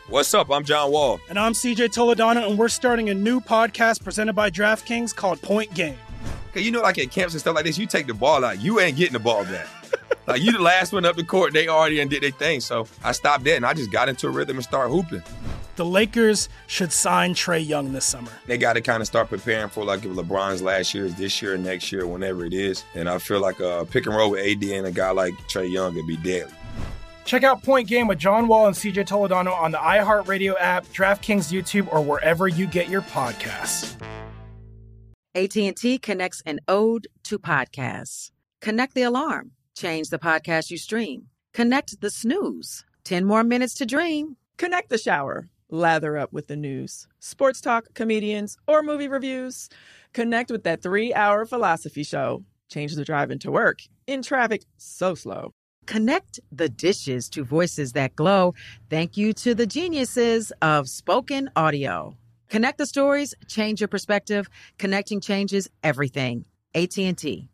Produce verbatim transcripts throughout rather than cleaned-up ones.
What's up? I'm John Wall. And I'm C J Toledano, and we're starting a new podcast presented by DraftKings called Point Game. Okay, you know, like at camps and stuff like this, you take the ball out, you ain't getting the ball back. Like, you the last one up the court, they already did their thing. So I stopped that, and I just got into a rhythm and started hooping. The Lakers should sign Trae Young this summer. They got to kind of start preparing for, like, if LeBron's last year is this year, next year, whenever it is. And I feel like a pick and roll with A D and a guy like Trae Young would be deadly. Check out Point Game with John Wall and C J Toledano on the iHeartRadio app, DraftKings YouTube, or wherever you get your podcasts. A T and T connects an ode to podcasts. Connect the alarm. Change the podcast you stream. Connect the snooze. ten more minutes to dream. Connect the shower. Lather up with the news. Sports talk, comedians, or movie reviews. Connect with that three-hour philosophy show. Change the drive into work. In traffic so slow. Connect the dishes to voices that glow. Thank you to the geniuses of spoken audio. Connect the stories, change your perspective. Connecting changes everything. A T and T.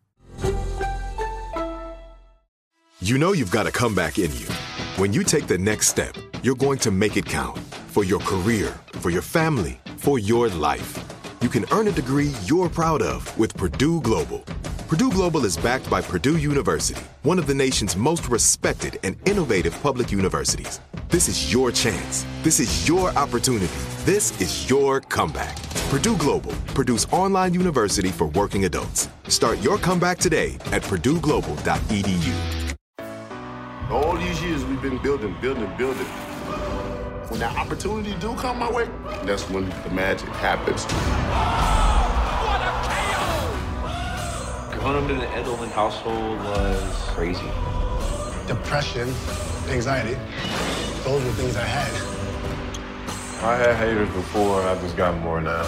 You know you've got a comeback in you. When you take the next step, you're going to make it count. For your career, for your family, for your life. You can earn a degree you're proud of with Purdue Global. Purdue Global is backed by Purdue University, one of the nation's most respected and innovative public universities. This is your chance. This is your opportunity. This is your comeback. Purdue Global, Purdue's online university for working adults. Start your comeback today at purdue global dot e d u. All these years we've been building, building, building. When that opportunity do come my way, that's when the magic happens. What a K O! Growing up in the Edelman household was crazy. Depression, anxiety, those were things I had. I had haters before, and I just got more now.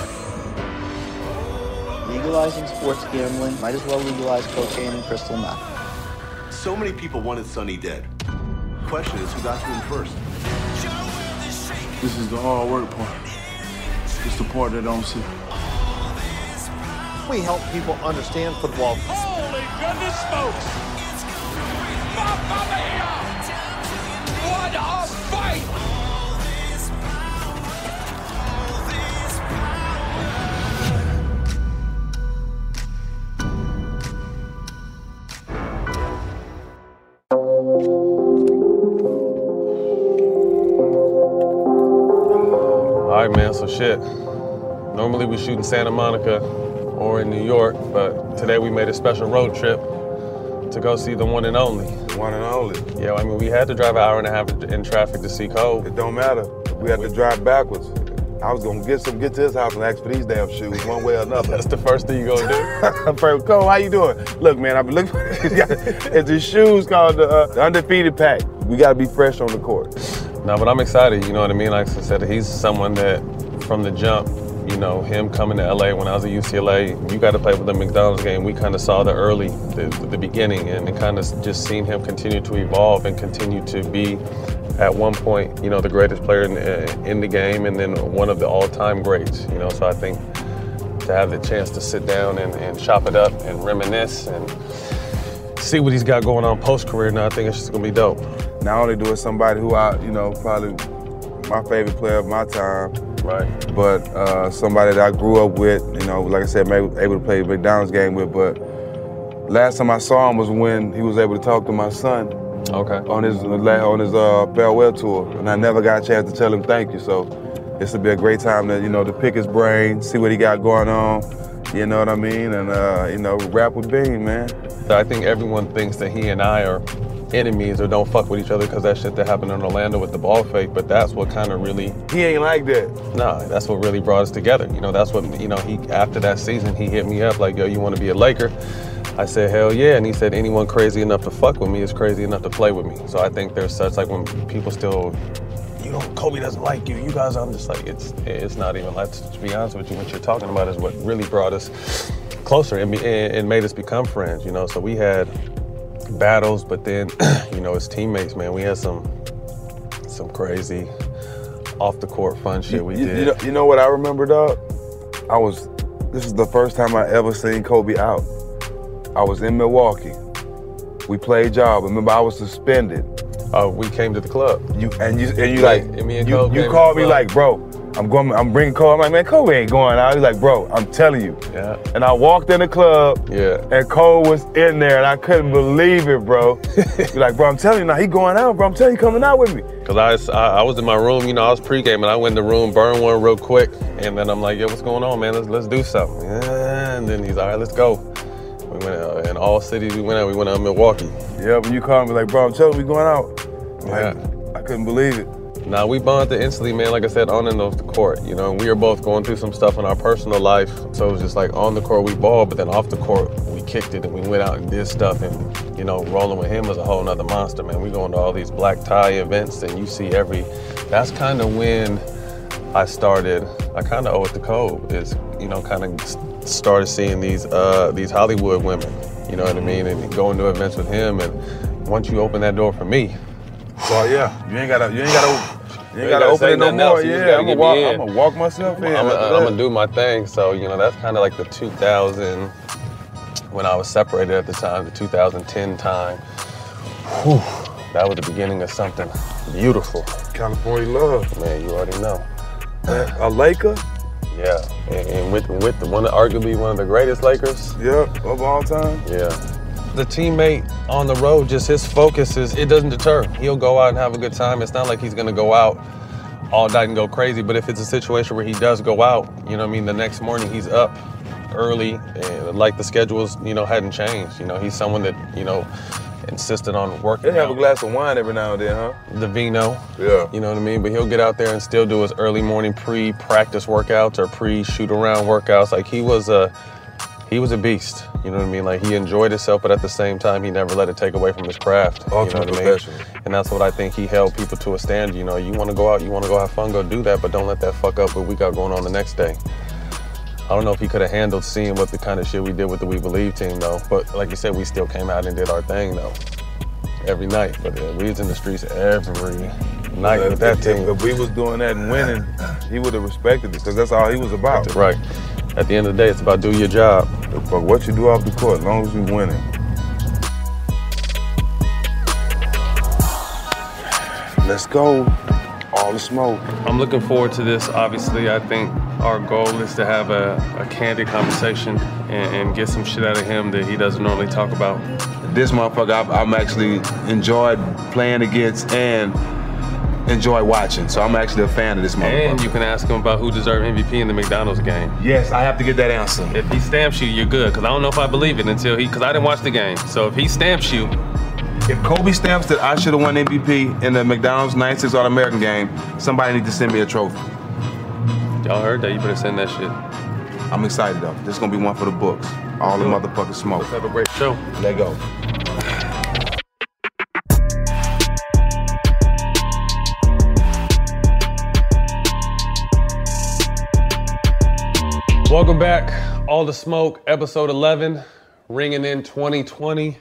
Legalizing sports gambling, might as well legalize cocaine and crystal meth. So many people wanted Sonny dead. The question is, who got to him first? This is the hard work part. It's the part that I don't see. We help people understand football. Holy goodness smokes! Mamma mia! What a fight! All right, man, so shit. Normally we shoot in Santa Monica or in New York, but today we made a special road trip to go see the one and only. One and only. Yeah, I mean, we had to drive an hour and a half in traffic to see Cole. It don't matter. We had to drive backwards. I was gonna get some, get to his house and ask for these damn shoes, one way or another. That's the first thing you gonna do. First, Cole, how you doing? Look, man, I've been looking. It's the shoes called the, uh, the Undefeated Pack. We gotta be fresh on the court. No, but I'm excited. You know what I mean? Like I said, he's someone that, from the jump, you know, him coming to L A when I was at U C L A, you got to play with the McDonald's game. We kind of saw the early, the, the beginning, and it kind of just seen him continue to evolve and continue to be, at one point, you know, the greatest player in, in the game, and then one of the all-time greats. You know, so I think to have the chance to sit down and, and chop it up and reminisce and see what he's got going on post-career now, I think it's just gonna be dope. Not only do it somebody who I, you know, probably my favorite player of my time. Right. But uh, somebody that I grew up with, you know, like I said, maybe able to play the McDonald's game with. But last time I saw him was when he was able to talk to my son. Okay. On his on his uh, farewell tour, and I never got a chance to tell him thank you. So this would be a great time to, you know, to pick his brain, see what he got going on. You know what I mean? And uh, you know, rap with Bean, man. I think everyone thinks that he and I are enemies or don't fuck with each other because that shit that happened in Orlando with the ball fake, but that's what kind of really... He ain't like that. Nah, that's what really brought us together. You know, that's what, you know, he after that season, he hit me up like, yo, you want to be a Laker? I said, hell yeah, and he said, anyone crazy enough to fuck with me is crazy enough to play with me. So I think there's such, like, when people still, you know, Kobe doesn't like you, you guys, I'm just like, it's it's not even like, to be honest with you, what you're talking about is what really brought us closer and, and made us become friends, you know, so we had battles, but then, you know, as teammates, man, we had some some crazy off the court fun shit we you, did. You know, you know what I remember, dog? I was, this is the first time I ever seen Kobe out. I was in Milwaukee. We played job. Remember, I was suspended. Oh, we came to the club. You and you and you Like, like and me and you, Kobe you came to called the me club. like, bro, I'm going. I'm bringing Kobe. I'm like, man, Kobe ain't going out. He's like, bro, I'm telling you. Yeah. And I walked in the club. Yeah. And Cole was in there, and I couldn't believe it, bro. You're like, bro, I'm telling you now, he going out, bro. I'm telling you, he coming out with me. Cause I, was- I I was in my room, you know, I was pre-gaming. I went in the room, burned one real quick, and then I'm like, yo, what's going on, man? Let's let's do something. Yeah, and then he's all right, let's go. We went uh, in all cities we went out. We went out to Milwaukee. Yeah, when you called me like, bro, I'm telling you, we going out. Yeah. Like, I couldn't believe it. Nah, we bonded instantly, man. Like I said, on and off the court. You know, we were both going through some stuff in our personal life. So it was just like on the court we balled, but then off the court we kicked it and we went out and did stuff. And you know, rolling with him was a whole nother monster, man. We going to all these black tie events and you see every. That's kind of when I started. I kind of owe it to Kobe. Is you know, kind of started seeing these uh, these Hollywood women. You know what I mean? And going to events with him. And once you open that door for me. Oh yeah, you ain't gotta, you ain't gotta, you ain't You gotta gotta open say it no nothing more. else, you just Yeah, gotta I'm get gonna me walk, in. I'm gonna walk myself in. I'm after that. gonna do my thing. So, you know, that's kind of like the two thousand, when I was separated at the time, the two thousand ten time. Whew, that was the beginning of something beautiful. California love. Man, you already know. A Laker? Yeah, and, and with, with the, one of, arguably one of the greatest Lakers. Yeah, of all time. Yeah. The teammate on the road, just his focus is, it doesn't deter. He'll go out and have a good time. It's not like he's gonna go out all night and go crazy, but if it's a situation where he does go out, you know what I mean, the next morning he's up early and like the schedules, you know, hadn't changed. You know, he's someone that, you know, insisted on working They have out. a glass of wine every now and then, huh? The vino. Yeah. You know what I mean? But he'll get out there and still do his early morning pre-practice workouts or pre-shoot around workouts. Like he was a, he was a beast. You know what I mean? Like he enjoyed himself, but at the same time, he never let it take away from his craft. Ultimate you know what I mean? professional. And that's what I think he held people to a standard. You know, you want to go out, you want to go have fun, go do that, but don't let that fuck up what we got going on the next day. I don't know if he could have handled seeing what the kind of shit we did with the We Believe team, though. But like you said, we still came out and did our thing, though. Every night. But uh, we was in the streets every night If- with that if, team. If we was doing that and winning, he would have respected it, because that's all he was about. Right. At the end of the day, it's about do your job. But what you do off the court, as long as you winning. Let's go. All the smoke. I'm looking forward to this. Obviously, I think our goal is to have a, a candid conversation and, and get some shit out of him that he doesn't normally talk about. This motherfucker, I've, I'm actually enjoyed playing against and enjoy watching. So I'm actually a fan of this motherfucker. And you can ask him about who deserved M V P in the McDonald's game. Yes, I have to get that answer. If he stamps you, you're good. Because I don't know if I believe it until he, because I didn't watch the game. So if he stamps you, If Kobe stamps that I should have won M V P in the McDonald's ninety-six All-American game, somebody need to send me a trophy. Y'all heard that? You better send that shit. I'm excited though. This is gonna be one for the books. All the motherfucking smoke. Let's have a great show. Let go. Welcome back. All the Smoke, episode eleven, ringing in twenty twenty.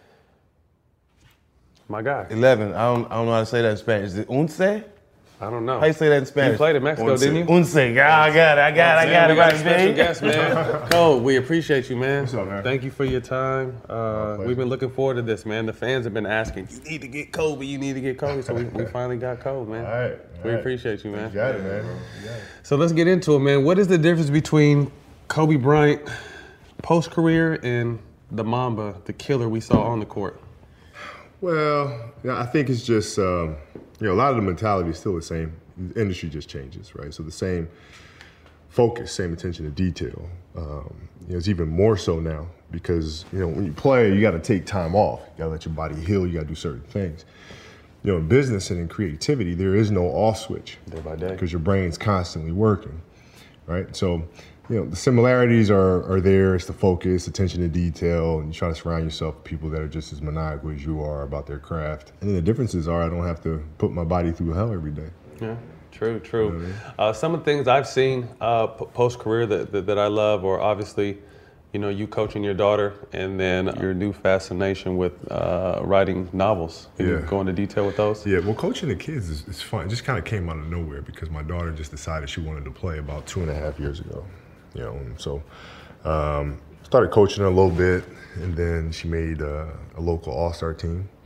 My guy. eleven. I don't, I don't know how to say that in Spanish. Is it once? I don't know. How you say that in Spanish? You played in Mexico, Once. didn't you? Once. Yeah, I got it. I got it. I got it We got right, a special baby. guest, man. Cole, we appreciate you, man. What's up, man? Thank you for your time. Uh, we've been looking forward to this, man. The fans have been asking, you need to get Kobe, you need to get Kobe. So we, we finally got Kobe, man. All right. all We right. appreciate you, man. You got it, man. You got it. So let's get into it, man. What is the difference between Kobe Bryant post-career and the Mamba, the killer we saw on the court? Well, yeah, I think it's just, um, you know, a lot of the mentality is still the same. The industry just changes, right? So the same focus, same attention to detail. Um, you know, it's even more so now because, you know, when you play, you got to take time off. You got to let your body heal. You got to do certain things. You know, in business and in creativity, there is no off switch. Day by day. Because your brain's constantly working, right? So, you know, the similarities are, are there. It's the focus, attention to detail, and you try to surround yourself with people that are just as maniacal as you are about their craft. And then the differences are I don't have to put my body through hell every day. Yeah, true, true. Uh, some of the things I've seen uh, p- post-career that, that that I love are obviously, you know, you coaching your daughter and then your new fascination with uh, writing novels. Can you Yeah. go into detail with those? Yeah, well, coaching the kids is, is fun. It just kind of came out of nowhere because my daughter just decided she wanted to play about two and a half years ago. You know, and so um, started coaching her a little bit, and then she made uh, a local all-star team.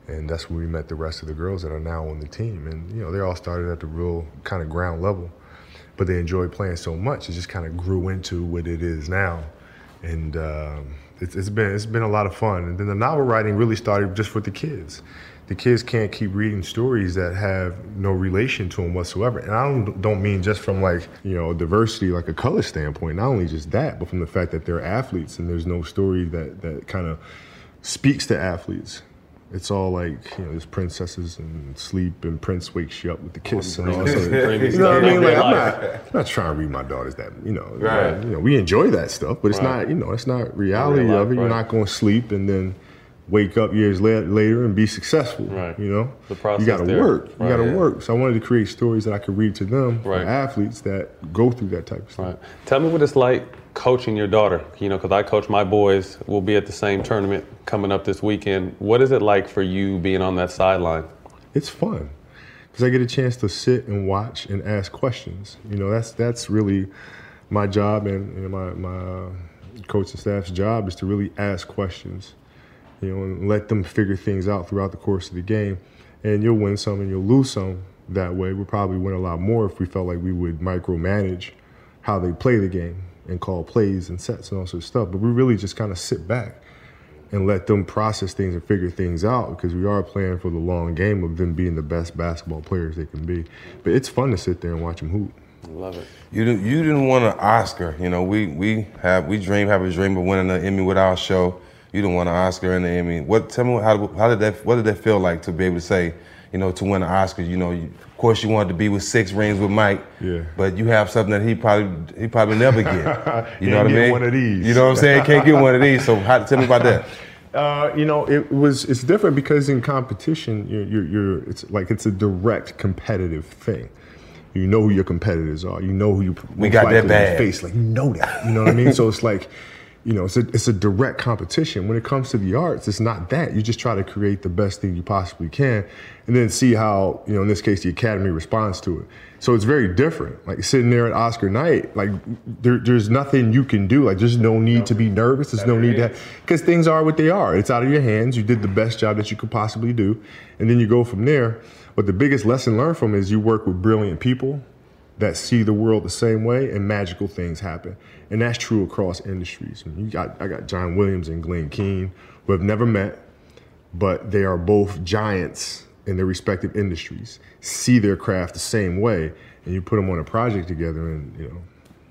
And that's where we met the rest of the girls that are now on the team. And, you know, they all started at the real kind of ground level, but they enjoyed playing so much, it just kind of grew into what it is now. And um, it's, it's been it's been a lot of fun. And then the novel writing really started just with the kids. The kids can't keep reading stories that have no relation to them whatsoever. And I don't, don't mean just from like, you know, diversity, like a color standpoint, not only just that, but from the fact that they're athletes and there's no story that, that kind of speaks to athletes. It's all like, you know, there's princesses and sleep and Prince wakes you up with the kiss and all that. You know what I mean? Like, I'm not, I'm not trying to read my daughters that, you know, right. you know, we enjoy that stuff, but it's right. not, you know, it's not reality Real life, of it. Right. You're not going to sleep and then wake up years later and be successful, right. you know? The process You got to work. You right, got to yeah. work. So I wanted to create stories that I could read to them, right. for athletes that go through that type of stuff. Right. Tell me what it's like coaching your daughter, you know, because I coach my boys. We'll be at the same tournament coming up this weekend. What is it like for you being on that sideline? It's fun because I get a chance to sit and watch and ask questions. You know, that's that's really my job, and, and my, my coaching staff's job is to really ask questions, you know, and let them figure things out throughout the course of the game. And you'll win some and you'll lose some that way. We'll probably win a lot more if we felt like we would micromanage how they play the game and call plays and sets and all sorts of stuff. But we really just kind of sit back and let them process things and figure things out, because we are playing for the long game of them being the best basketball players they can be. But it's fun to sit there and watch them hoop. I love it. You didn't, you didn't want an Oscar. You know, we we have we dream have a dream of winning an Emmy with our show. You didn't want an Oscar and an Emmy. What? Tell me how how did that what did that feel like to be able to say, you know, to win an Oscar? You know, you, of course you wanted to be with six rings with Mike. Yeah. But you have something that he probably he probably never get. You know what I mean? One of these. You know what I'm saying? Can't get one of these. So how, tell me about that. Uh, you know, it was it's different because in competition, you're, you're, you're it's like it's a direct competitive thing. You know who your competitors are. You know who you we got that bad face. Like, you know that. You know what I mean? So it's like, you know, it's a, it's a direct competition. When it comes to the arts, it's not that. You just try to create the best thing you possibly can and then see how, you know, in this case, the Academy responds to it. So it's very different. Like sitting there at Oscar night, like there, there's nothing you can do. Like there's no need to be nervous. There's no need to, because things are what they are. It's out of your hands. You did the best job that you could possibly do. And then you go from there. But the biggest lesson learned from it is you work with brilliant people that see the world the same way, and magical things happen. And that's true across industries. I mean, you got, I got John Williams and Glenn Keane, who have never met, but they are both giants in their respective industries, see their craft the same way, and you put them on a project together and, you know.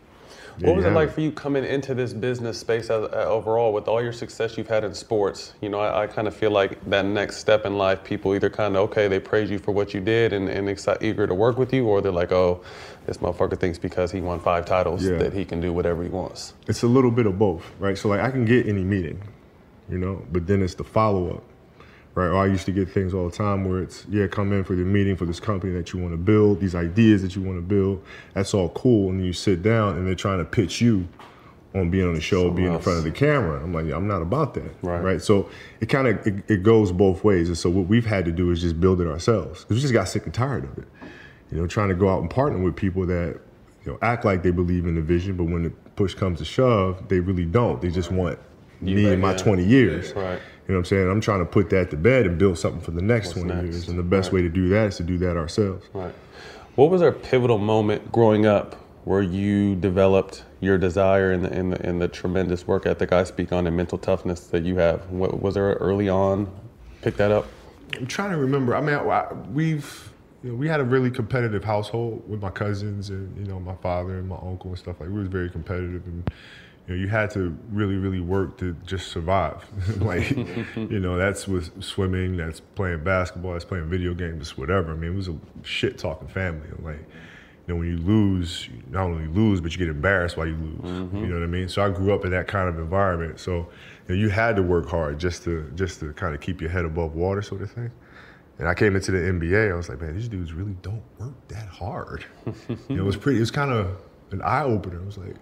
What was it like for you coming into this business space as, uh, overall with all your success you've had in sports? You know, I, I kind of feel like that next step in life, people either kind of, okay, they praise you for what you did and, and excited, eager to work with you, or they're like, oh, this motherfucker thinks because he won five titles yeah. that he can do whatever he wants. It's a little bit of both, right? So like I can get any meeting, you know, but then it's the follow-up. Right, or I used to get things all the time where it's, yeah, come in for the meeting for this company that you want to build, these ideas that you want to build. That's all cool. And then you sit down and they're trying to pitch you on being on the show, Something being else. in front of the camera. I'm like, yeah, I'm not about that. Right. right? So it kind of, it, it goes both ways. And so what we've had to do is just build it ourselves. Because we just got sick and tired of it. You know, trying to go out and partner with people that, you know, act like they believe in the vision, but when the push comes to shove, they really don't. They just want you me and my yeah. twenty years. Right. You know what I'm saying? I'm trying to put that to bed and build something for the next What's twenty next? years. And the best right. way to do that is to do that ourselves. Right. What was our pivotal moment growing up where you developed your desire and the, and the, and the tremendous work ethic I speak on and mental toughness that you have? What, was there early on? Pick that up? I'm trying to remember. I mean, I, we've, you know, we had a really competitive household with my cousins and, you know, my father and my uncle and stuff. Like, we was very competitive. And, you know, you had to really, really work to just survive. Like, you know, that's with swimming, that's playing basketball, that's playing video games, whatever. I mean, it was a shit-talking family. Like, you know, when you lose, you not only lose, but you get embarrassed while you lose. Mm-hmm. You know what I mean? So I grew up in that kind of environment. So, you know, you had to work hard just to just to kind of keep your head above water, sort of thing. And I came into the N B A, I was like, man, these dudes really don't work that hard. You know, it was pretty, it was kind of an eye-opener. I was like,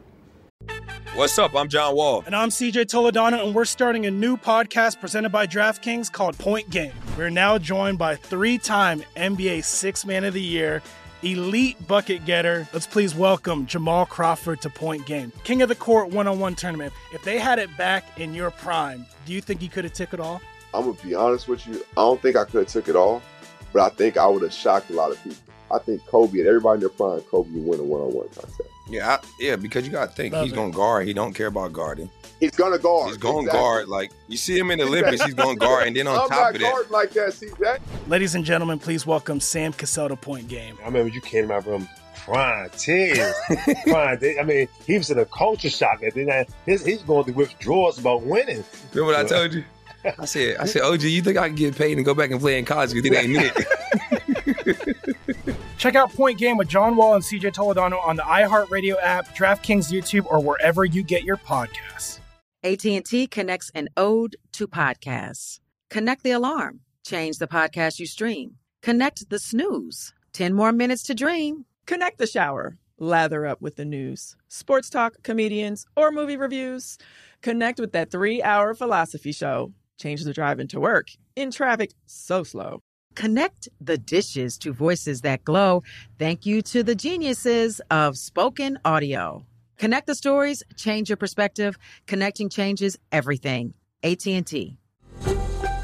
what's up? I'm John Wall. And I'm C J Toledano, and we're starting a new podcast presented by DraftKings called Point Game. We're now joined by three-time N B A Sixth Man of the Year, elite bucket getter. Let's please welcome Jamal Crawford to Point Game. King of the Court one-on-one tournament. If they had it back in your prime, do you think you could have took it all? I'm gonna be honest with you. I don't think I could have took it all, but I think I would have shocked a lot of people. I think Kobe and everybody in their prime, Kobe would win a one-on-one contest. Yeah, I, yeah, because you got to think Love he's it. going to guard. He don't care about guarding. He's gonna guard. He's going to exactly. guard. Like, you see him in the Olympics, he's going to guard. And then on I'm top not of that, guarding like that, C J. Ladies and gentlemen, please welcome Sam Cassell to Point Game. I remember you came out from crying, tears, crying. I mean, he was in a culture shock. And then his, he's going through withdrawals about winning. Remember what I told you? I said, I said, O G, you think I can get paid and go back and play in college because it ain't it? Check out Point Game with John Wall and C J Toledano on the iHeartRadio app, DraftKings YouTube, or wherever you get your podcasts. A T and T connects an ode to podcasts. Connect the alarm. Change the podcast you stream. Connect the snooze. ten more minutes to dream. Connect the shower. Lather up with the news, sports talk, comedians, or movie reviews. Connect with that three-hour philosophy show. Change the drive into work in traffic so slow. Connect the dishes to voices that glow. Thank you to the geniuses of spoken audio. Connect the stories, change your perspective. Connecting changes everything. A T and T. There's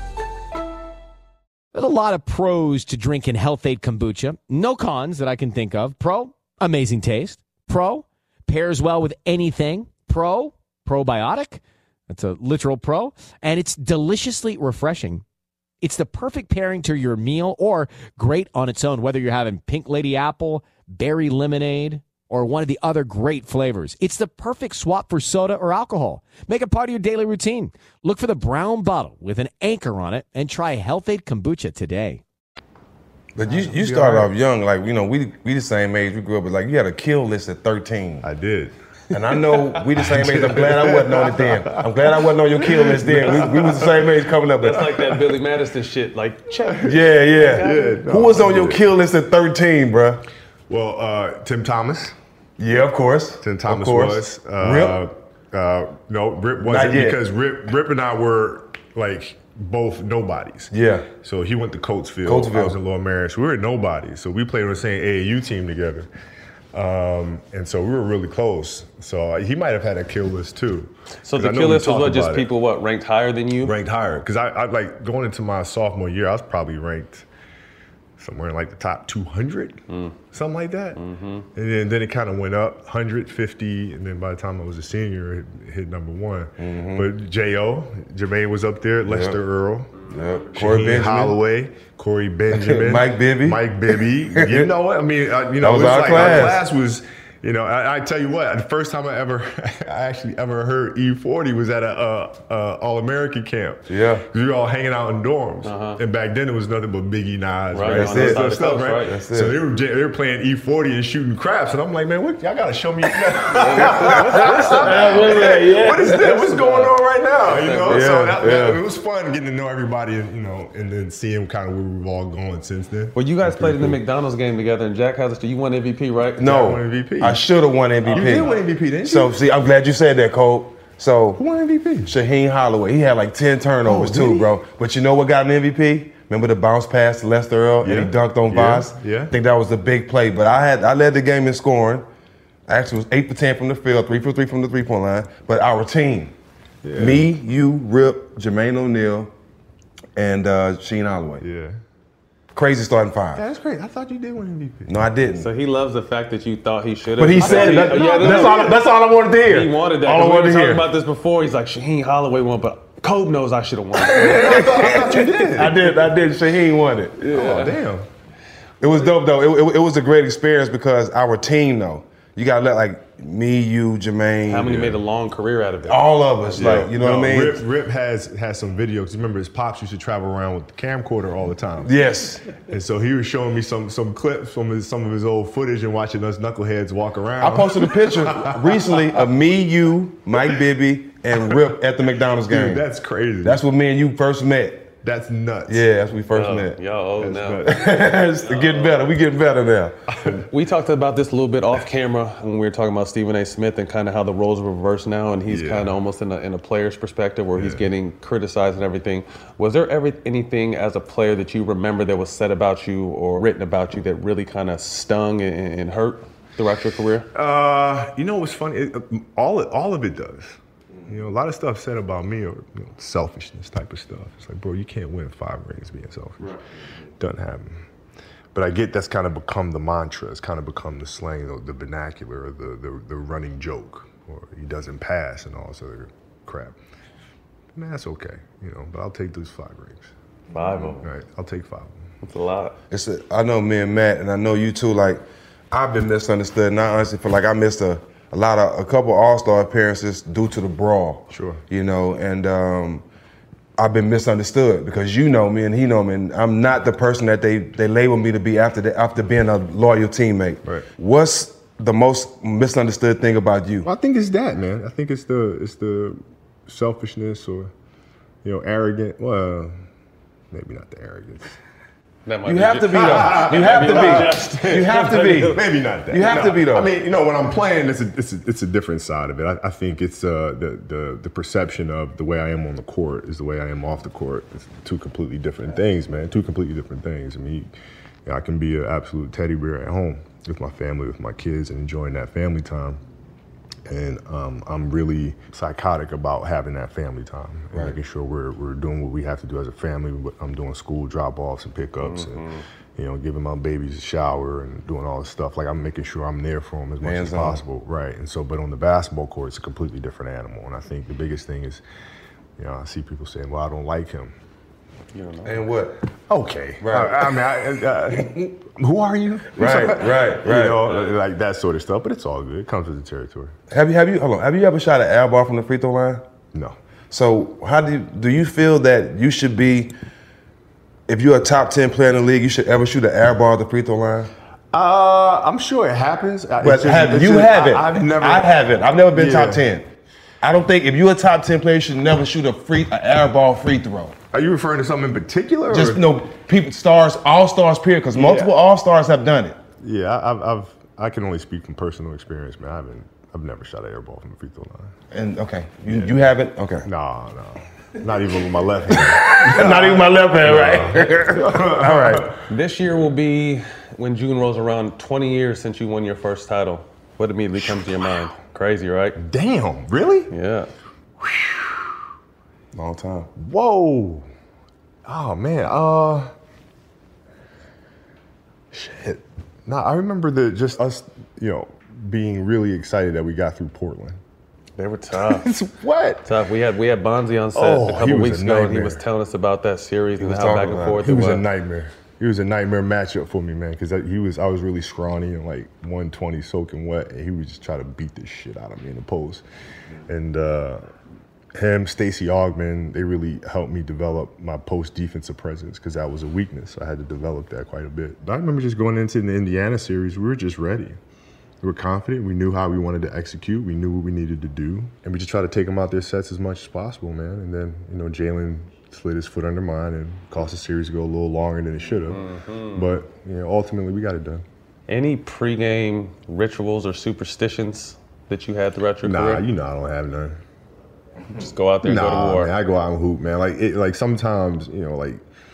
a lot of pros to drinking Health-Ade kombucha. No cons that I can think of. Pro, amazing taste. Pro, pairs well with anything. Pro, probiotic. That's a literal pro. And it's deliciously refreshing. It's the perfect pairing to your meal or great on its own, whether you're having Pink Lady Apple, Berry Lemonade, or one of the other great flavors. It's the perfect swap for soda or alcohol. Make it part of your daily routine. Look for the brown bottle with an anchor on it and try Health-Ade kombucha today. But you you started off young, like, you know, we we the same age, we grew up, but like you had a kill list at thirteen. I did. And I know we the same age. I'm glad I wasn't on it then. I'm glad I wasn't on your kill list then. We, we was the same age coming up. But That's like that Billy Madison shit. Like, check. yeah, yeah. Yeah, no, Who was on I your did. kill list at thirteen, bruh? Well, uh, Tim Thomas. Yeah, of course. Tim Thomas of course. was. Uh, Rip? Uh, no, Rip wasn't Not yet. because Rip, Rip and I were like both nobodies. Yeah. So he went to Coatesville. Coatesville. I was in Lower Marion. So we were nobodies. So we played on the same A A U team together. Um, and so we were really close. So he might have had a kill list too. So 'Cause the I know kill we list was talked what, just about it. people, what, ranked higher than you? Ranked higher. Because I, I like going into my sophomore year, I was probably ranked somewhere in like the top two hundred, Mm. something like that. Mm-hmm. And then, then it kind of went up, one hundred fifty, and then by the time I was a senior, it hit number one. Mhm. But J O, Jermaine was up there, Lester Yep. Earl, Yep. Corey Shaheen Benjamin. Holloway, Corey Benjamin, Mike Bibby. Mike Bibby. You know what? I mean, uh, you That know, was it was our like class. our class was. You know, I, I tell you what, the first time I ever, I actually ever heard E forty was at a, uh uh All-American camp. Yeah. We were all hanging out in dorms. Uh-huh. And back then it was nothing but Biggie, Nas, Right, right? that's All it. that That's stuff, it. right? Right, that's so it. they were, they were playing E forty and shooting craps. And I'm like, man, what, y'all got to show me. What is that? What's going on right now? You know? Yeah, so that, that- yeah. it was fun getting to know everybody, and, you know, and then seeing kind of where we've all gone since then. Well, you guys That's played in the pretty McDonald's game together, and Jack Hazelster, you won M V P, right? No, Jack won M V P. I should have won M V P. You did win M V P, didn't you? So, see, I'm glad you said that, Cole. So, Who won M V P? Shaheen Holloway, he had like ten turnovers Oh, too, did he? bro. But you know what got an M V P? Remember the bounce pass to Lester Earl Yeah. and he dunked on Yeah. Voss? Yeah. I think that was the big play. But I had I led the game in scoring. I actually was eight for ten from the field, three for three from the three-point line. But our team, Yeah. me, you, Rip, Jermaine O'Neal, and uh, Shaheen Holloway. Yeah. Crazy starting five. That's great. I thought you did win M V P. No, I didn't. So he loves the fact that you thought he should have. But he said it. That- that's, all, that's all I wanted to hear. He wanted that. All I 'cause we wanted were to talking hear. about this before. He's like, Shaheen Holloway won, but Kobe knows I should have won. I thought you did. I did. I did. Shaheen won it. Oh, damn. It was dope though. It, it, it was a great experience because our team though, you gotta let like me, you, Jermaine. How many made a long career out of it? All of us, like you know No, what I mean. Rip, Rip has has some videos. Remember, his pops used to travel around with the camcorder all the time. Yes. And so he was showing me some some clips from his, some of his old footage and watching us knuckleheads walk around. I posted a picture recently of me, you, Mike Bibby, and Rip at the McDonald's game. Dude, that's crazy. That's when me and you first met. That's nuts. Yeah, that's when we first Yo, met. Y'all old now. It's getting better. We getting better now. We talked about this a little bit off camera when we were talking about Stephen A. Smith and kind of how the roles are reversed now, and he's Yeah. kind of almost in a, in a player's perspective where he's Yeah. getting criticized and everything. Was there ever anything as a player that you remember that was said about you or written about you that really kind of stung and, and hurt throughout your career? Uh, you know what's funny? It, all it, all of it does. You know, a lot of stuff said about me or you know, selfishness type of stuff. It's like, bro, you can't win five rings being selfish. Right. Doesn't happen. But I get that's kind of become the mantra. It's kind of become the slang, the, the vernacular, or the, the the running joke, or he doesn't pass and all this other crap. Man, that's okay, you know. But I'll take those five rings. Five of them. Right, I'll take five of them. That's a lot. It's a, I know me and Matt, and I know you too. Like, I've been misunderstood, and I honestly feel like I missed a, a lot of a couple All-Star appearances due to the brawl. Sure. You know, and um, I've been misunderstood because you know me and he know me, and I'm not the person that they they label me to be after the, after being a loyal teammate. Right. What's the most misunderstood thing about you? Well, I think it's that, man. I think it's the it's the selfishness or you know arrogant. Well, maybe not the arrogance. You have to be though. You have to be. You have to be. Maybe not that. You have No. to be though. I mean, you know, when I'm playing, it's a it's a, it's a different side of it. I, I think it's uh, the the the perception of the way I am on the court is the way I am off the court. It's two completely different things, man. Two completely different things. I mean, you know, I can be an absolute teddy bear at home with my family, with my kids, and enjoying that family time. And um, I'm really psychotic about having that family time and Right. making sure we're we're doing what we have to do as a family. I'm doing school drop-offs and pickups, Mhm. and you know, giving my babies a shower and doing all this stuff. Like I'm making sure I'm there for them as much as Hands-on. possible, right? And so, but on the basketball court, it's a completely different animal. And I think the biggest thing is, you know, I see people saying, "Well, I don't like him." You don't know. And what? Okay. Right. I, I mean, I, uh, who are you? Right, right, right. You know, like that sort of stuff. But it's all good. It comes with the territory. Have you have you hold on? Have you ever shot an air ball from the free throw line? No. So how do you, do you feel that you should be? If you're a top ten player in the league, you should ever shoot an air ball at the free throw line? Uh, I'm sure it happens. It's But just- have, it's you just- haven't. I, I've never. I haven't. I've never been Yeah. top ten. I don't think if you're a top ten player, you should never shoot a free an air ball free throw. Are you referring to something in particular? Just or? you know, people, stars, all stars, period. Because multiple all stars have done it. Yeah, I- I've, I've, I can only speak from personal experience, man. I haven't, I've never shot an air ball from the free throw line. And okay, you, you haven't. Okay. No, no, not even with my left hand. Not even my left hand, right? All right. This year will be when June rolls around. twenty years since you won your first title. What immediately comes to your mind? Crazy, right? Damn, really? Yeah. Long time. Whoa. Oh man. Uh. Shit. Nah, I remember the just us, you know, being really excited that we got through Portland. They were tough. It's what? Tough. We had we had Bonzi on set Oh, a he couple was weeks a ago, and he nightmare. was telling us about that series and was how talking back and about forth He it was was. a nightmare. He was a nightmare matchup for me, man, because he was I was really scrawny and like one twenty soaking wet, and he would just try to beat the shit out of me in the post. And uh, him, Stacey Augmon, they really helped me develop my post defensive presence because that was a weakness. I had to develop that quite a bit. But I remember just going into the Indiana series, we were just ready. We were confident. We knew how we wanted to execute. We knew what we needed to do, and we just tried to take them out their sets as much as possible, man. And then, you know, Jalen slid his foot under mine and caused the series to go a little longer than it should have. Mhm. But you know, ultimately, we got it done. Any pregame rituals or superstitions that you had throughout your Nah, career? you know I don't have none. Just go out there and nah, go to war. Man, I go out and hoop, man. Like, it, like sometimes, you know, like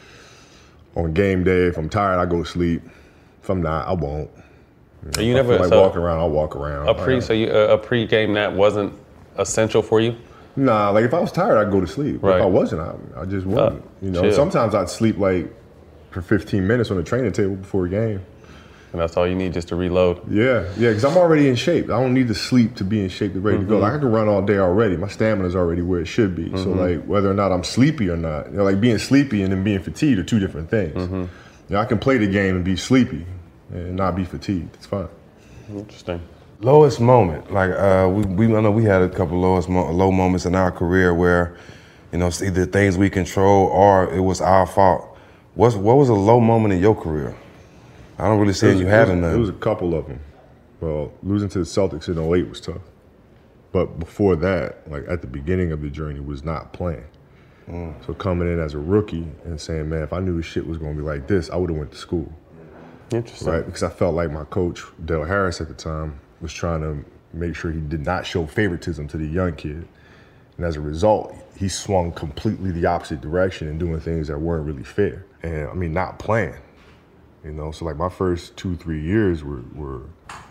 on game day, if I'm tired, I go to sleep. If I'm not, I won't. You, know, You if never- I feel like so- walking around, I'll walk around. A pre, Like, so you, a, a pregame nap wasn't essential for you? Nah, like if I was tired, I'd go to sleep. Right. If I wasn't, I, I just wouldn't. Uh, you know, chill. sometimes I'd sleep like for fifteen minutes on the training table before a game. And that's all you need just to reload. Yeah, yeah, because I'm already in shape. I don't need to sleep to be in shape to ready to go. Mhm. Like I can run all day already. My stamina's already where it should be. So Mhm. like whether or not I'm sleepy or not, you know, like being sleepy and then being fatigued are two different things. Mm-hmm. You know, I can play the game and be sleepy and not be fatigued. It's fine. Interesting. Lowest moment, like uh, we, we, I know we had a couple lowest mo- low moments in our career where, you know, it's either things we control or it was our fault. What's, what was a low moment in your career? I don't really see It was- you it having was, none. It was a couple of them. Well, losing to the Celtics in oh eight was tough. But before that, like at the beginning of the journey, was not playing. Mm. So coming in as a rookie and saying, man, if I knew shit was going to be like this, I would have went to school. Interesting. Right? Because I felt like my coach, Dale Harris at the time, was trying to make sure he did not show favoritism to the young kid. And as a result, he swung completely the opposite direction and doing things that weren't really fair. And I mean, not playing. You know, so like my first two, three years were, were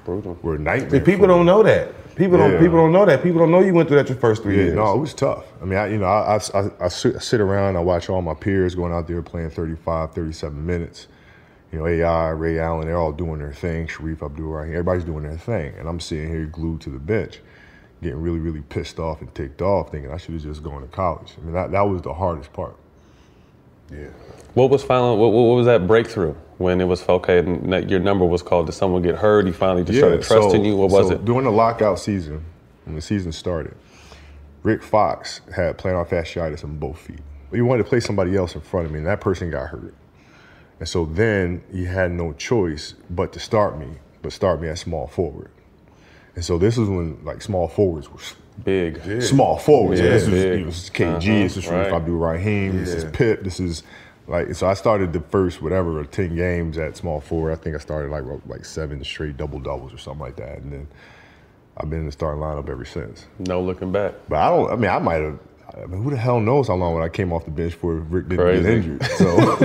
Brutal. Were a nightmare. See, people don't know that. People Yeah. don't. People don't know that. People don't know you went through that your first three Yeah, years. no, it was tough. I mean, I, you know, I, I, I, I sit I sit around, I watch all my peers going out there playing thirty-five, thirty-seven minutes. You know, A I, Ray Allen, they're all doing their thing. Sharif Abdul-Rahim, everybody's doing their thing. And I'm sitting here glued to the bench, getting really, really pissed off and ticked off, thinking I should have just gone to college. I mean, that, that was the hardest part. Yeah. What was finally? What, what was that breakthrough when it was okay? And that your number was called. Did someone get hurt? You finally just started trusting so, you. What was so it? During the lockout season, when the season started, Rick Fox had plantar fasciitis in both feet. He wanted to play somebody else in front of me, and that person got hurt. And so then he had no choice but to start me, but start me at small forward. And so this is when like small forwards were big, yeah. small forwards. Yeah, so this, was, big. you know, this is K G, Uh-huh, this is Sharif right. Abdul-Rahim, this is Yeah. Pip, this is like. So I started the first whatever ten games at small forward. I think I started like like seven straight double doubles or something like that, and then I've been in the starting lineup ever since. No looking back. But I don't. I mean, I might have. I mean, who the hell knows how long when I came off the bench before Rick didn't Crazy. get injured? So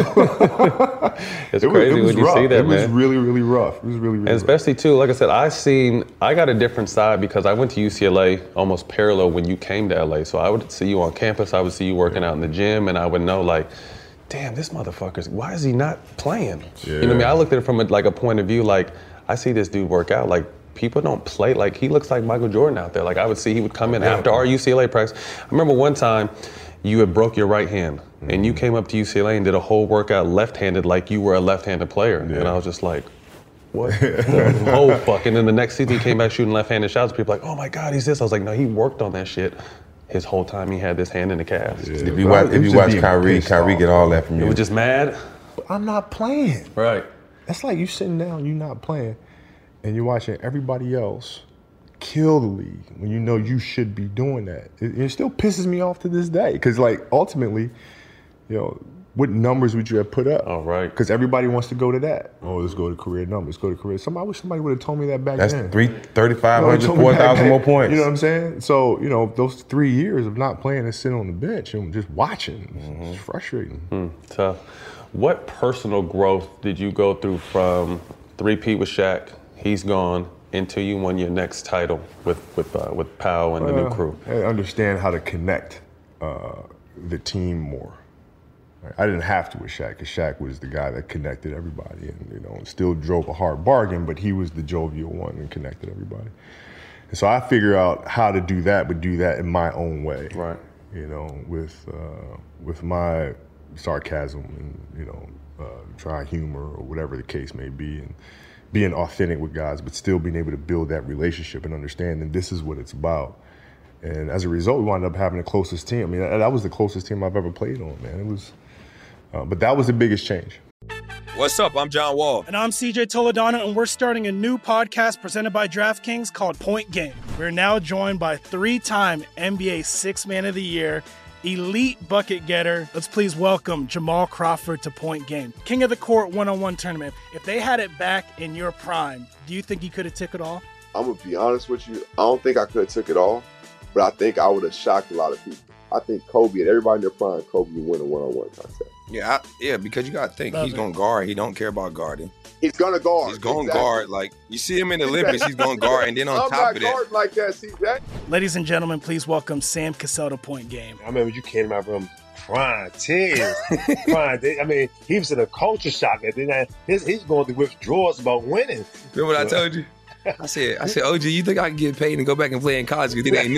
It's it was, crazy it was when you rough. see that, it was man. really, really rough. It was really, really And rough. especially too, like I said, I seen I got a different side because I went to U C L A almost parallel when you came to L A. So I would see you on campus, I would see you working out in the gym, and I would know like, damn, this motherfucker's why is he not playing? You know what I mean? I looked at it from a, like a point of view like I see this dude work out like. People don't play like he looks like Michael Jordan out there. Like I would see he would come in after our U C L A practice. I remember one time you had broke your right hand and you came up to U C L A and did a whole workout left-handed like you were a left-handed player. And I was just like, what the whole fuck? And then the next season he came back shooting left-handed shots. People were like, oh my God, he's this. I was like, no, he worked on that shit his whole time he had this hand in the cast. If you watch, if you watch Kyrie, Kyrie get all that from You you. were just mad? I'm not playing. Right. That's like you sitting down, you not playing, and you're watching everybody else kill the league when you know you should be doing that. It, it still pisses me off to this day because, like, ultimately, you know, what numbers would you have put up? Oh, right. Because everybody wants to go to that. Oh, let's go to career numbers. Let's go to career. Somebody, I wish somebody would have told me that back That's then. three, thirty-five You know, hundred, told me four back thousand then. more points. You know what I'm saying? So, you know, those three years of not playing and sitting on the bench and just watching, Mm-hmm. it's frustrating. Mm, tough. What personal growth did you go through from three-peat with Shaq, he's gone, until you won your next title with with uh, with Powell and the new Well, crew? I understand how to connect uh, the team more. Right? I didn't have to with Shaq, because Shaq was the guy that connected everybody, and you know, still drove a hard bargain, but he was the jovial one and connected everybody. And so I figure out how to do that, but do that in my own way. Right. You know, with uh, with my sarcasm and you know, uh, dry humor or whatever the case may be, and being authentic with guys, but still being able to build that relationship and understanding this is what it's about. And as a result, we wound up having the closest team. I mean, that, that was the closest team I've ever played on, man. It was, uh, but that was the biggest change. What's up? I'm John Wall. And I'm C J Toledano, and we're starting a new podcast presented by DraftKings called Point Game. We're now joined by three-time N B A Sixth Man of the Year, elite bucket getter. Let's please welcome Jamal Crawford to Point Game. King of the Court one-on-one tournament. If they had it back in your prime, do you think you could have took it all? I'm going to be honest with you. I don't think I could have took it all, but I think I would have shocked a lot of people. I think Kobe and everybody in their prime, Kobe would win a one-on-one contest. Yeah, I, yeah, because you got to think, Love he's it. going to guard. He don't care about guarding. He's going to guard. He's going to Exactly. guard. Like, you see him in the Olympics, he's going to guard. And then on I'm top not of that, guarding like that, C J. Ladies and gentlemen, please welcome Sam Cassell to Point Game. I remember you came out from crying, tears, crying. They- I mean, he was in a culture shock. And then I, his, he's going through withdrawals about winning. remember what I told you? I said, I said, O G, you think I can get paid and go back and play in college because it ain't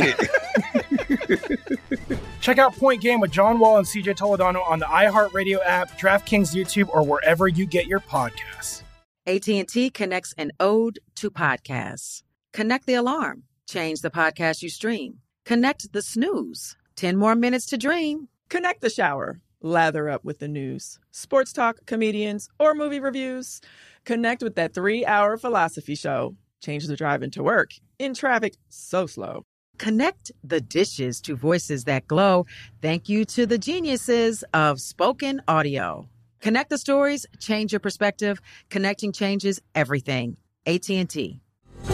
it? Check out Point Game with John Wall and C J Toledano on the iHeartRadio app, DraftKings YouTube, or wherever you get your podcasts. A T and T connects an ode to podcasts. Connect the alarm. Change the podcast you stream. Connect the snooze. ten more minutes to dream. Connect the shower. Lather up with the news, sports talk, comedians, or movie reviews. Connect with that three-hour philosophy show. Change the drive into work in traffic so slow. Connect the dishes to voices that glow. Thank you to the geniuses of spoken audio. Connect the stories, change your perspective. Connecting changes everything. A T and T. There's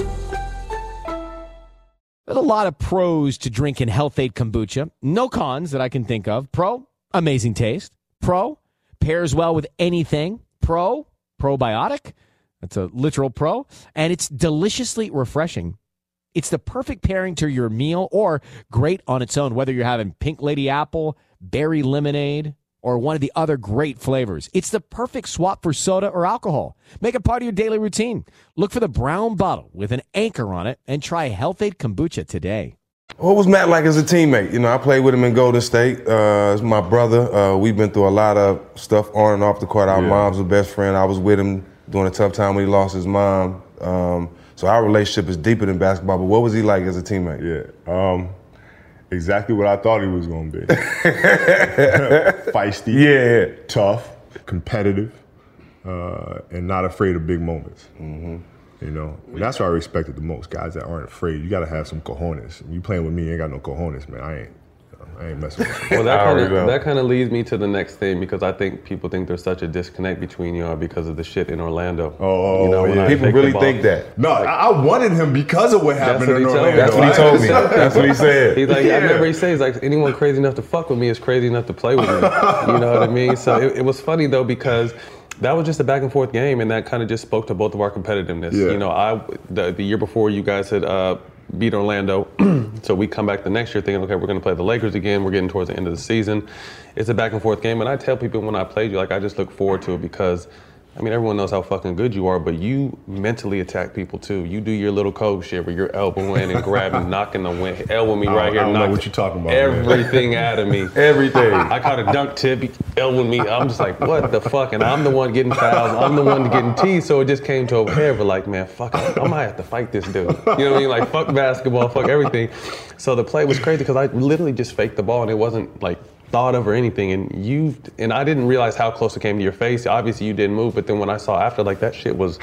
a lot of pros to drinking Health-Ade Kombucha. No cons that I can think of. Pro, amazing taste. Pro, pairs well with anything. Pro, probiotic. That's a literal pro. And it's deliciously refreshing. It's the perfect pairing to your meal or great on its own, whether you're having Pink Lady Apple, berry lemonade, or one of the other great flavors. It's the perfect swap for soda or alcohol. Make it part of your daily routine. Look for the brown bottle with an anchor on it and try Health-Ade Kombucha today. What was Matt like as a teammate? You know, I played with him in Golden State. Uh, it's my brother. Uh, we've been through a lot of stuff on and off the court. Our Yeah. moms were best friend. I was with him during a tough time when he lost his mom. Um, so our relationship is deeper than basketball. But what was he like as a teammate? Yeah. Um, exactly what I thought he was going to be. Feisty. Yeah. Tough. Competitive. Uh, and not afraid of big moments. Mm-hmm. You know, and that's what I respected the most. Guys that aren't afraid. You got to have some cojones. You playing with me, you ain't got no cojones, man. I ain't. I ain't messing with you. Well, that I kind already know. of that kind of leads me to the next thing because I think people think there's such a disconnect between y'all because of the shit in Orlando. Oh, you know, when yeah. I People take the really ball- think that. No, I, I wanted him because of what That's happened what he in told me. Orlando. That's what he told me. That's what he said. He's like, Yeah. I remember he says like anyone crazy enough to fuck with me is crazy enough to play with me. You know what I mean? So it, it was funny though because that was just a back and forth game, and that kind of just spoke to both of our competitiveness. Yeah. You know, I the, the year before you guys had uh, beat Orlando, so we come back the next year thinking, okay, we're going to play the Lakers again. We're getting towards the end of the season. It's a back and forth game, and I tell people when I played you, like I just look forward to it because. I mean, everyone knows how fucking good you are, but you mentally attack people too. You do your little Kobe shit where you're elbowing and grabbing, knocking the wind, elbowing me I right don't- here, I don't know knocked what you're talking about, man. everything out of me. Everything. I caught a dunk tip, he elbowing me. I'm just like, what the fuck? And I'm the one getting fouls. I'm the one getting teased. So it just came to a head. But like, man, fuck, I might have to fight this dude. You know what I mean? Like, fuck basketball, fuck everything. So the play was crazy because I literally just faked the ball and it wasn't like thought of or anything, and you and I didn't realize how close it came to your face. Obviously, you didn't move, but then when I saw after, like that shit was.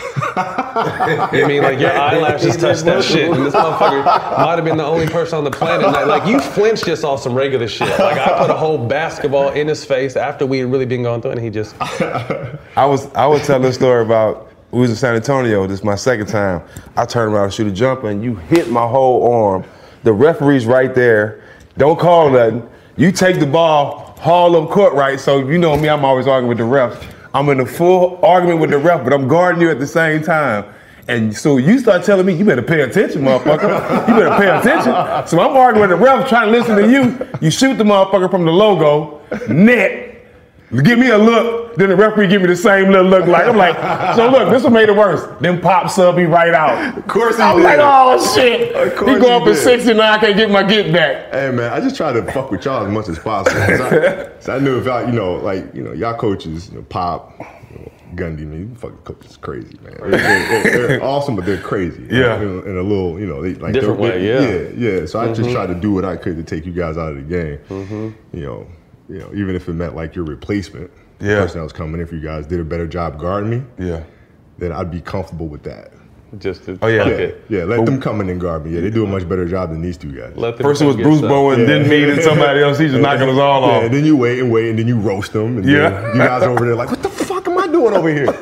I mean, like your eyelashes touched that shit, and this motherfucker might have been the only person on the planet. Like, like you flinched just off some regular shit. Like I put a whole basketball in his face after we had really been going through it, and he just. I was I was telling a story about we was in San Antonio. This is my second time. I turned around to shoot a jumper, and you hit my whole arm. The referee's right there. Don't call nothing. You take the ball, haul up court right. So you know me, I'm always arguing with the refs. I'm in a full argument with the ref, but I'm guarding you at the same time. And so you start telling me, you better pay attention, motherfucker. You better pay attention. So I'm arguing with the ref, trying to listen to you. You shoot the motherfucker from the logo, net. Give me a look, then the referee give me the same little look. Like I'm like, so look, this one made it worse. Then pop sub me right out. Of course he I'm did. like, oh shit. Of course He go he up at did. sixty-nine, I can't get my get back. Hey man, I just try to fuck with y'all as much as possible. 'Cause I, 'cause I knew if I, you know, like, you know, y'all coaches, you know, Pop, you know, Gundy, man, you fucking coaches is crazy, man. They're, they're, they're awesome, but they're crazy. Yeah. In, in a little, you know, they like Different they're- way, yeah. Yeah, yeah. So I just Mhm. tried to do what I could to take you guys out of the game. Mm-hmm. You know, you know, even if it meant like your replacement, Yeah. the person that was coming in, if you guys did a better job guarding me, Yeah. then I'd be comfortable with that. Just to Oh, yeah. fuck Yeah, it. yeah, let them come in and guard me. Yeah, they do a much better job than these two guys. Let them First it was come get Bruce some. Bowen, Yeah. then me, then somebody else. He just knocking us all Yeah, off. and then you wait and wait, and then you roast them, and Yeah. then you guys are over there like, what the fuck am I doing over here?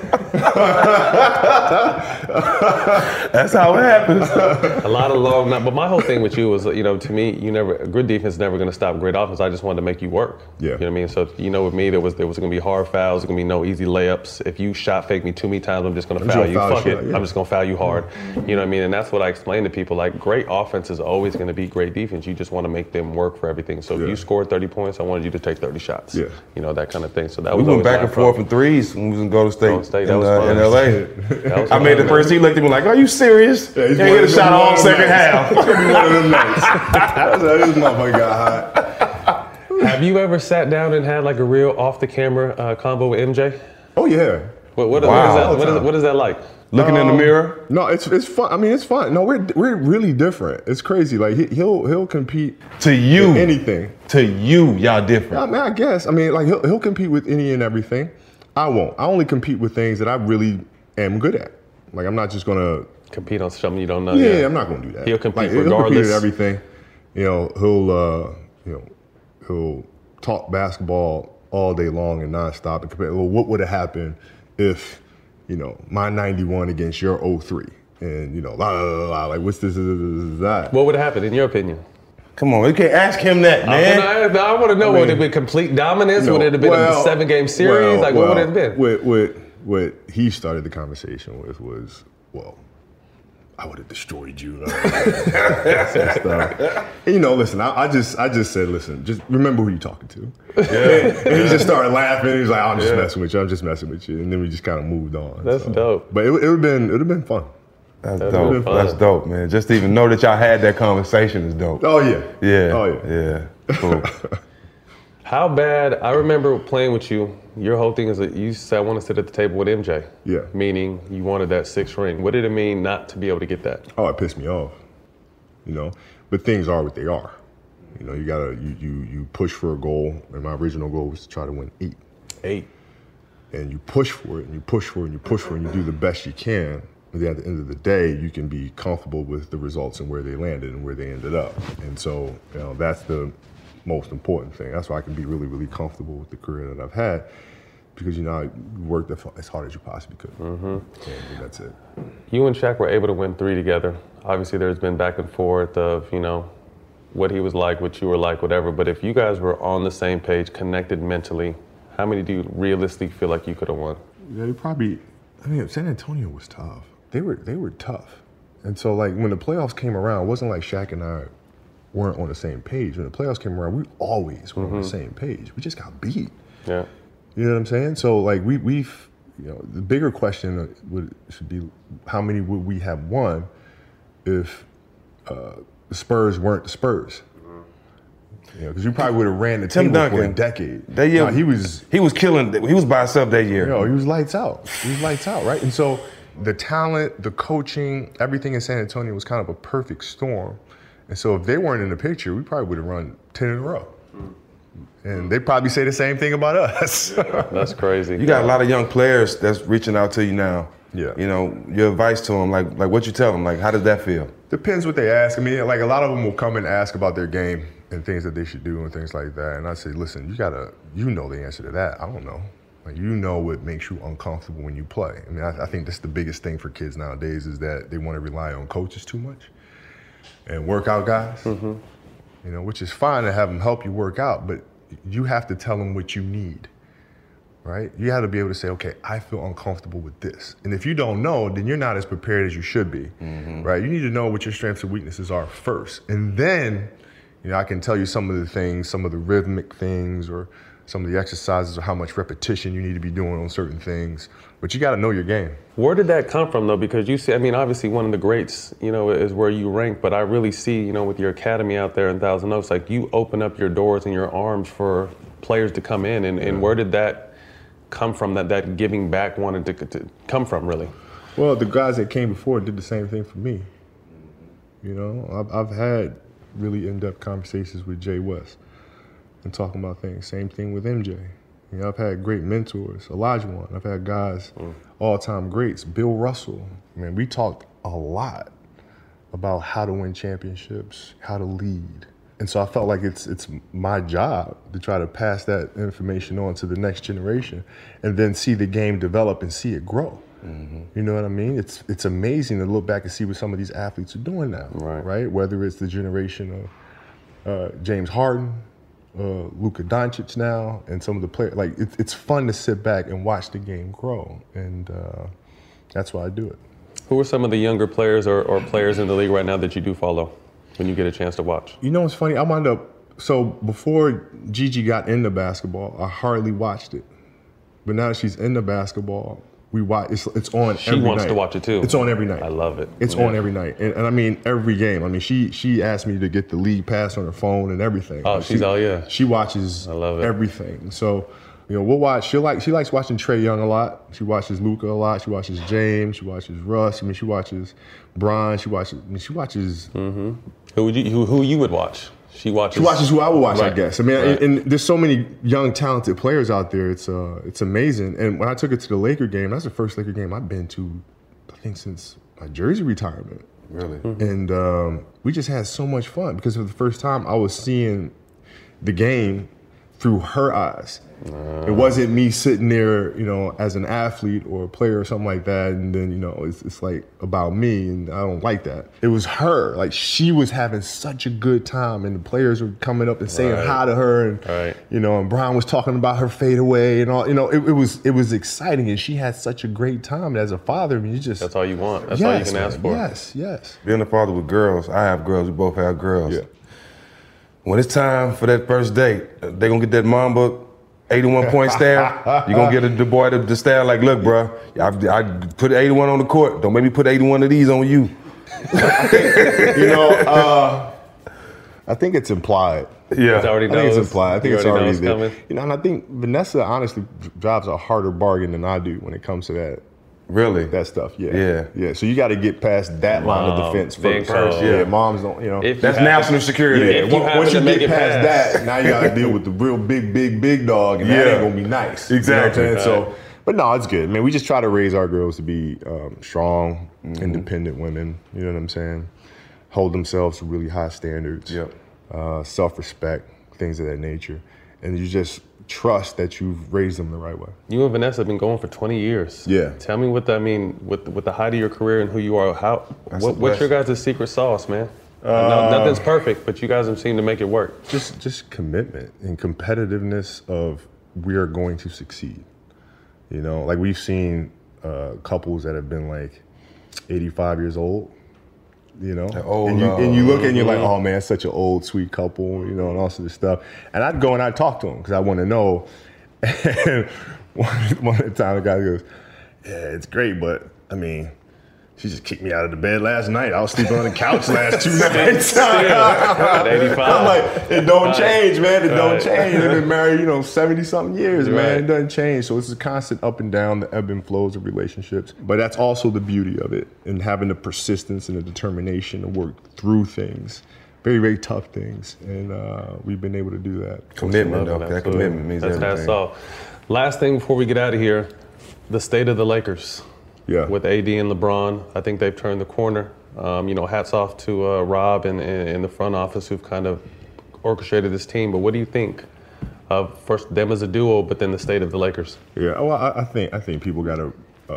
That's how it happens. A lot of long night, but my whole thing with you was, you know, to me, you never good defense is never going to stop great offense. I just wanted to make you work. Yeah. You know what I mean? So you know, with me, there was there was going to be hard fouls. There was going to be no easy layups. If you shot fake me too many times, I'm just going to I'm foul just you. gonna foul Fuck you it. shot, yeah. I'm just going to foul you hard. You know what I mean? And that's what I explain to people. Like, great offense is always going to be great defense. You just want to make them work for everything. So Yeah. if you scored thirty points, I wanted you to take thirty shots. Yeah. You know, that kind of thing. So that We was went always back my and forth approach. in threes when we was in Golden State, Golden State, that in, was uh, fun. in L A. That was I made the fun, first, he looked at me like, are you serious? Yeah, You he's can't one get a of them- shot all one of them second nights. half. It's gonna be one of them nights. That's how this motherfucker got hot. Have you ever sat down and had like a real off the camera uh, combo with M J? Oh yeah. What, what, Wow. what, is that, what, is, what is that like? Looking in the Um, mirror. No, it's it's fun. I mean, it's fun. No, we're we're really different. It's crazy. Like he, he'll he'll compete To you. in anything. To you, y'all different. I mean, I guess. I mean, like he'll he'll compete with any and everything. I won't. I only compete with things that I really am good at. Like I'm not just gonna. Compete on something you don't know. Yeah, Yeah, I'm not gonna do that. He'll compete like, He'll regardless. compete at everything. You know, he'll uh, you know, he'll talk basketball all day long and nonstop and compare. Well, what would have happened if, you know, my ninety-one against your oh three, and you know, la la la la. Like, what's this? this, this, this that? What would have happened in your opinion? Come on, you can't ask him that, man. I, wanna- I want to know, I mean, would it have been complete dominance? No, would it have been well, a seven game series? well, like, what would well, it have been? With, with what he started the conversation with was, well, I would have destroyed you. Uh, stuff. And, you know, listen, I, I just I just said, listen, just remember who you're talking to. Yeah. And he just started laughing. He was like, I'm just Yeah. messing with you. I'm just messing with you. And then we just kind of moved on. That's so. dope. But it, it would have been, it would have been fun. That's That'd dope. been fun. That's dope, man. Just to even know that y'all had that conversation is dope. Oh, yeah. Yeah. Oh, yeah. Yeah. Cool. How bad? I remember playing with you. Your whole thing is that you said, I want to sit at the table with M J. Yeah. Meaning you wanted that sixth ring. What did it mean not to be able to get that? Oh, it pissed me off. You know, but things are what they are. You know, you gotta you you you push for a goal, and my original goal was to try to win eight. Eight. And you push for it, and you push for it, and you push for it, and you do the best you can. And then at the end of the day, you can be comfortable with the results and where they landed and where they ended up. And so, you know, that's the most important thing. That's why I can be really, really comfortable with the career that I've had, because, you know, I worked as hard as you possibly could. Mm-hmm. And that's it. You and Shaq were able to win three together. Obviously, there's been back and forth of, you know, what he was like, what you were like, whatever. But if you guys were on the same page, connected mentally, how many do you realistically feel like you could have won? Yeah, you probably. I mean, San Antonio was tough. They were they were tough, and so like when the playoffs came around, it wasn't like Shaq and I weren't on the same page. When the playoffs came around, we always were Mm-hmm. on the same page. We just got beat. Yeah. You know what I'm saying? So like we we've you know the bigger question would should be how many would we have won if uh, the Spurs weren't the Spurs? You know, because you probably would have ran the Tim table for a Duncan. decade. That year, No, he was he was killing. He was by himself that year. You know, he was lights out. He was lights out, right? And so the talent, the coaching, everything in San Antonio was kind of a perfect storm. And so if they weren't in the picture, we probably would have run ten in a row. And they probably say the same thing about us. That's crazy. You got a lot of young players that's reaching out to you now. Yeah. You know, your advice to them, like like what you tell them, like how does that feel? Depends what they ask. I mean, like a lot of them will come and ask about their game and things that they should do and things like that. And I say, listen, you gotta, you know the answer to that. I don't know. Like, you know what makes you uncomfortable when you play. I mean, I, I think that's the biggest thing for kids nowadays is that they want to rely on coaches too much and workout guys. Mm-hmm. You know, which is fine to have them help you work out, but you have to tell them what you need, right? You have to be able to say, okay, I feel uncomfortable with this. And if you don't know, then you're not as prepared as you should be, Mm-hmm. right? You need to know what your strengths and weaknesses are first. And then, you know, I can tell you some of the things, some of the rhythmic things or some of the exercises or how much repetition you need to be doing on certain things. But you got to know your game. Where did that come from, though? Because you see, I mean, obviously one of the greats, you know, is where you rank, but I really see, you know, with your academy out there in Thousand Oaks, like you open up your doors and your arms for players to come in. And, and where did that come from, that, that giving back wanted to, to come from, really? Well, the guys that came before did the same thing for me. You know, I've, I've had really in-depth conversations with Jay West and talking about things. Same thing with M J. You know, I've had great mentors, Olajuwon. I've had guys, mm. all-time greats, Bill Russell. I mean, we talked a lot about how to win championships, how to lead. And so I felt like it's it's my job to try to pass that information on to the next generation and then see the game develop and see it grow. Mm-hmm. You know what I mean? It's it's amazing to look back and see what some of these athletes are doing now, right? right? Whether it's the generation of uh, James Harden, uh, Luka Doncic now, and some of the players. Like, it, it's fun to sit back and watch the game grow, and uh, that's why I do it. Who are some of the younger players or, or players in the league right now that you do follow when you get a chance to watch? You know what's funny? I wound up, so before Gigi got into basketball, I hardly watched it. But now that she's into basketball, we watch. It's, it's on she every night. She wants to watch it too. It's on every night. I love it. It's yeah. on every night, and, and I mean every game. I mean, she she asked me to get the league pass on her phone and everything. Oh, like she's she, all yeah. She watches I love it. everything. So, you know, we'll watch. She like she likes watching Trae Young a lot. She watches Luka a lot. She watches James. She watches Russ. I mean, she watches Bron. She watches. I mean, she watches. Mm-hmm. Who would you who, who you would watch? She watches. She watches who I would watch, right. I guess. I mean, right. and, and there's so many young, talented players out there. It's uh, it's amazing. And when I took her to the Laker game, that's the first Laker game I've been to, I think, since my jersey retirement. Really? Mm-hmm. And um, we just had so much fun because for the first time I was seeing the game through her eyes. Uh, it wasn't me sitting there, you know, as an athlete or a player or something like that, and then, you know, it's, it's like about me, and I don't like that. It was her. Like, she was having such a good time, and the players were coming up and saying right. hi to her, and, right. you know, and Brian was talking about her fadeaway and all. You know, it, it was it was exciting, and she had such a great time. And as a father, I mean, you just... That's all you want. That's yes, all you can man, ask for. Yes, yes. Being a father with girls, I have girls, we both have girls. Yeah. When it's time for that first date, they gonna get that Mamba eighty-one point stare. You gonna get a, the boy to, to stare like, look, bro, I, I put eighty-one on the court. Don't make me put eighty-one of these on you. You know, uh, I think it's implied. Yeah, It's already I think knows. it's implied. I think You it's already already know there. it's coming. You know, and I think Vanessa honestly drives a harder bargain than I do when it comes to that. Really? That stuff, yeah. Yeah. Yeah, so you got to get past that line of Mom, defense big first. call. Yeah. Yeah. moms don't, you know. If you That's happen- national security. Yeah, If you once happen once to you make get it past past. that, now you got to deal with the real big, big, big dog, and that Yeah. ain't gonna be nice. Exactly. You know what I'm saying? Right. So, but no, it's good. Man, we just try to raise our girls to be um, strong, Mm-hmm. independent women. You know what I'm saying? Hold themselves to really high standards. Yep. Uh, self-respect, things of that nature, and you just trust that you've raised them the right way. You and Vanessa have been going for twenty years. Yeah. Tell me what that mean with with the height of your career and who you are. How That's what, the what's your best. guys' secret sauce, man? Uh, no, nothing's perfect, but you guys have seemed to make it work. Just just commitment and competitiveness of we are going to succeed. You know, like we've seen uh, couples that have been like eighty-five years old, you know, They're old and you now. and you look and you're like, Mhm. oh man, it's such an old sweet couple, you know, and all sorts of stuff. And I'd go and I'd talk to them because I want to know. And one, one at the time, the guy goes, yeah, it's great, but I mean, she just kicked me out of the bed last night. I was sleeping on the couch last two nights. At eighty-five. I'm like, it don't Right. change, man. It don't Right. change. They've been married, you know, seventy-something years, man. Right. It doesn't change. So it's a constant up and down, the ebb and flows of relationships. But that's also the beauty of it, and having the persistence and the determination to work through things. Very, very tough things. And uh, we've been able to do that. Commitment, though. Love it, That absolutely. commitment means That's everything. That's all. Last thing before we get out of here, the state of the Lakers. Yeah. With A D and LeBron, I think they've turned the corner. Um, you know, hats off to uh, Rob and, and, and the front office who've kind of orchestrated this team. But what do you think of first them as a duo, but then the state of the Lakers? Yeah, well, I, I think I think people got to uh,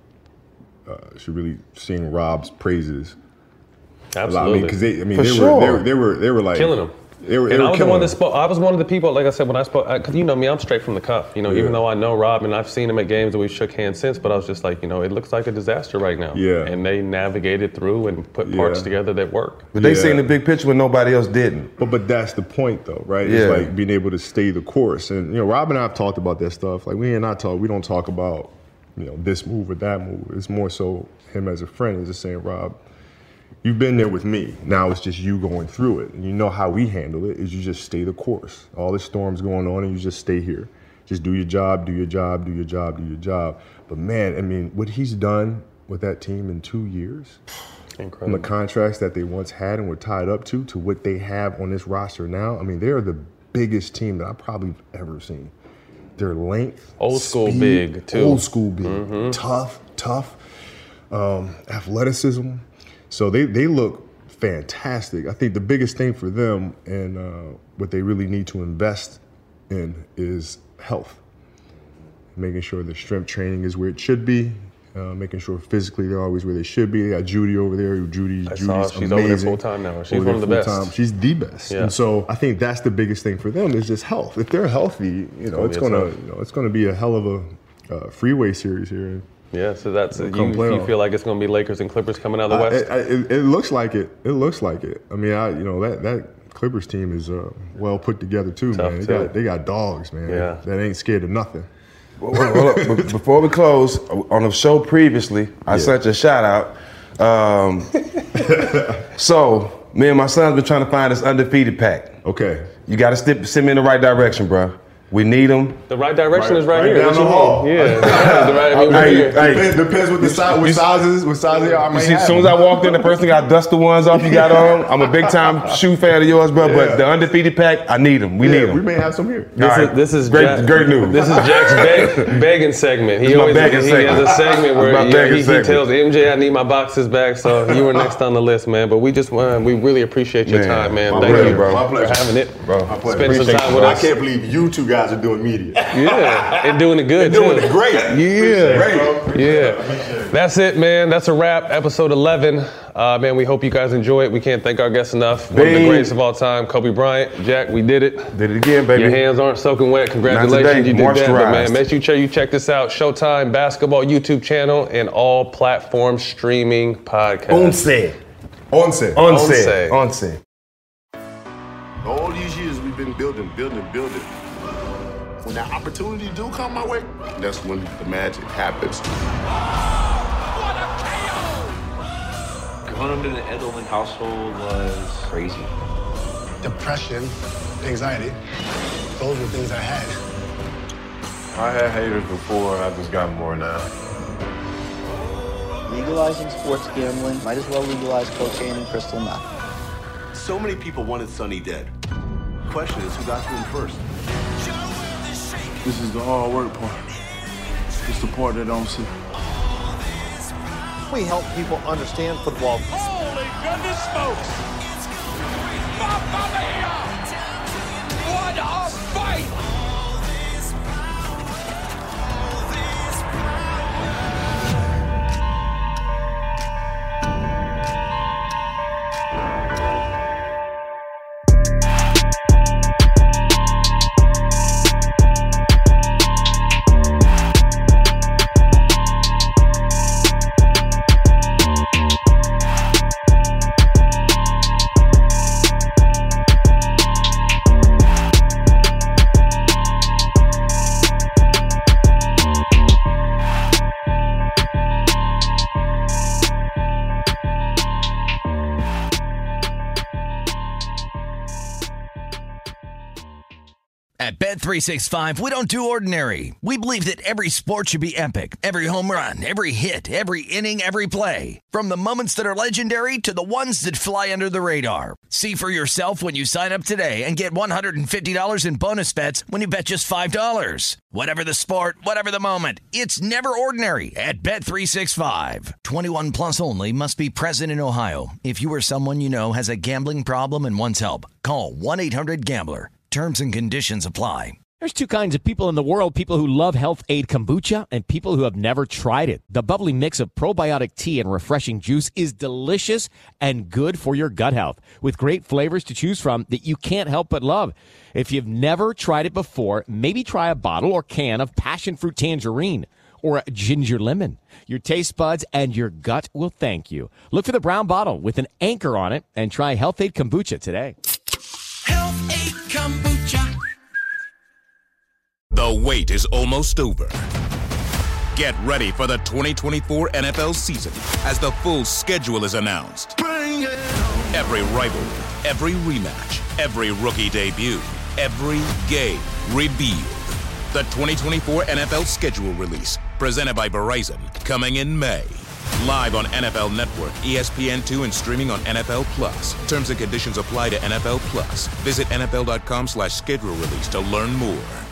uh, should really sing Rob's praises. Absolutely. I mean, because they, I mean, For they, sure. were, they were they were they were like Killing them. They were, they and were I was the killing one that them. spoke. I was one of the people, like I said, when I spoke, because you know me, I'm straight from the cuff. You know, Yeah. even though I know Rob and I've seen him at games and we've shook hands since, but I was just like, you know, it looks like a disaster right now. Yeah. And they navigated through and put parts Yeah. together that work. But they Yeah. seen the big picture when nobody else didn't. But but that's the point though, right? Yeah. It's like being able to stay the course. And you know, Rob and I have talked about that stuff. Like we and I talk, we don't talk about, you know, this move or that move. It's more so him as a friend is just saying, Rob, you've been there with me. Now it's just you going through it. And you know how we handle it is you just stay the course. All the storms going on and you just stay here. Just do your job, do your job, do your job, do your job. But man, I mean, what he's done with that team in two years, Incredible. from the contracts that they once had and were tied up to, to what they have on this roster now, I mean, they are the biggest team that I've probably ever seen. Their length, Old school speed, big, too. Old school big, Mhm. tough, tough, um, athleticism. So they, they look fantastic. I think the biggest thing for them and uh, what they really need to invest in is health. Making sure their strength training is where it should be. Uh, making sure physically they're always where they should be. They got Judy over there. Judy, I Judy's saw she's amazing. over there full time now. She's Over one of the there best. full-time. She's the best. Yeah. And so I think that's the biggest thing for them is just health. If they're healthy, you know, gonna it's be a gonna, tough. you know, it's gonna be a hell of a uh, freeway series here. Yeah, so that's you, Come you playoff. feel like it's going to be Lakers and Clippers coming out of the I- West? I- it, it looks like it. It looks like it. I mean, I, you know, that that Clippers team is uh, well put together too, Tough, man. They too. got they got dogs, man. Yeah. That ain't scared of nothing. Well, well, well, be- before we close, on the show previously, I Yeah. sent you a shout out. Um, so, me and my son's been trying to find this undefeated pack. Okay. You got to send me in the right direction, bro. We need them. The right direction Right- is right, right here. down What the you hall. mean? Yeah. The right, I mean, we're Hey, here. hey, it depends what the size, what sizes, what sizes y'all You may see, have. as soon as I walked in, the person got dust the ones off you got on. I'm a big time shoe fan of yours, bro. Yeah. But the undefeated pack, I need them. We Yeah, need them. we may have some here. This All is right. this is great, Jack, great news. This is Jack's beg, begging segment. He It's my always begging he segment. has a segment where It's my yeah, begging he, he segment. tells M J, "I need my boxes back." So you were next on the list, man. But we just uh, we really appreciate your Man, time, man. my Thank pleasure, you bro. My for pleasure. having it, Bro, My pleasure. Spend some Appreciate time you, with bro. us. I can't believe you two guys are doing media. Yeah, and doing it good Doing too. it great. Yeah, Great. yeah. That's it, man. That's a wrap. Episode eleven. Uh, man, we hope you guys enjoy it. We can't thank our guests enough. One of the Bing. greatest of all time, Kobe Bryant. Jack, we did it. Did it again, baby. Your hands aren't soaking wet. Congratulations, today. you did that. But man, Moisturized. make sure you check, you check this out. Showtime Basketball YouTube channel and all platform streaming podcasts. Onse. Onse. Onse. Onse. All these years we've been building, building, building. When that opportunity do come my way, that's when the magic happens. Growing up in an Edelman household was crazy. Depression, anxiety, those were things I had. I had haters before, I just got more now. Legalizing sports gambling, might as well legalize cocaine and crystal meth. So many people wanted Sonny dead. Question is, who got to him first? This is the hard work part. It's the part that don't see. We help people understand football. Holy goodness smokes! Mamma mia! What a fight! At Bet three sixty-five, we don't do ordinary. We believe that every sport should be epic. Every home run, every hit, every inning, every play. From the moments that are legendary to the ones that fly under the radar. See for yourself when you sign up today and get one hundred fifty dollars in bonus bets when you bet just five dollars. Whatever the sport, whatever the moment, it's never ordinary at Bet three sixty-five. twenty-one plus only. Must be present in Ohio. If you or someone you know has a gambling problem and wants help, call one eight hundred gambler. Terms and conditions apply. There's two kinds of people in the world, people who love Health Aid Kombucha and people who have never tried it. The bubbly mix of probiotic tea and refreshing juice is delicious and good for your gut health, with great flavors to choose from that you can't help but love. If you've never tried it before, maybe try a bottle or can of passion fruit tangerine or a ginger lemon. Your taste buds and your gut will thank you. Look for the brown bottle with an anchor on it and try Health Aid Kombucha today. Health Aid Kombucha. The wait is almost over. Get ready for the twenty twenty-four N F L season as the full schedule is announced. Every rivalry, every rematch, every rookie debut, every game revealed. The twenty twenty-four N F L schedule release, presented by Verizon, coming in May. Live on N F L Network, E S P N two, and streaming on N F L Plus. Terms and conditions apply to N F L Plus. Visit N F L dot com slash schedule release to learn more.